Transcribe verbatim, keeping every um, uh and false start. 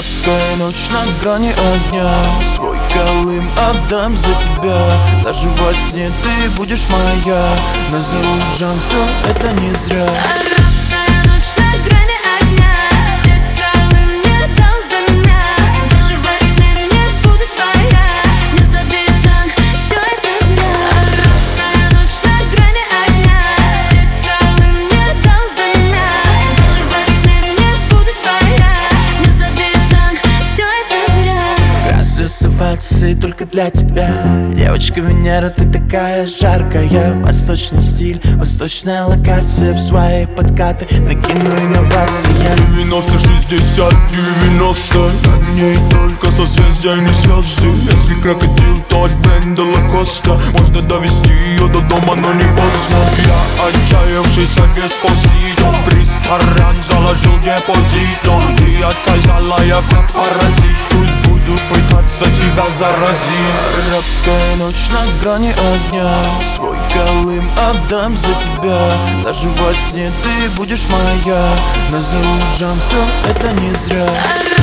Арабская ночь на грани огня, свой Колым отдам за тебя. Даже во сне ты будешь моя. Назову Джан, все это не зря. Арабская ночь на грани огня, свой Колым мне дал за меня. Даже во сне мне буду твоя. Назови Джан, все это зря. Арабская ночь на грани огня, свой Колым мне дал за меня. Даже во сне мне буду твоя. Назови Джан, все это зря. Красавицы только для тебя. Девочка Венера, ты такая жаркая. Восточный стиль, восточная локация. В свои подкаты накину инновации. девяносто, шестьдесят, девяносто. Над ней только созвездия, не звезды. Если крокодил, то от бренда Лакоста. Можно довести ее до дома, но не поздно. Я отчаявшийся деспосито, в ресторан заложил депозито. Ты отказала, я как паразит. Тут буду пытаться тебя заразить. Арабская ночь на грани огня, свой Колым отдам за тебя. Даже во сне ты будешь моя. Назову Джан, все это не зря.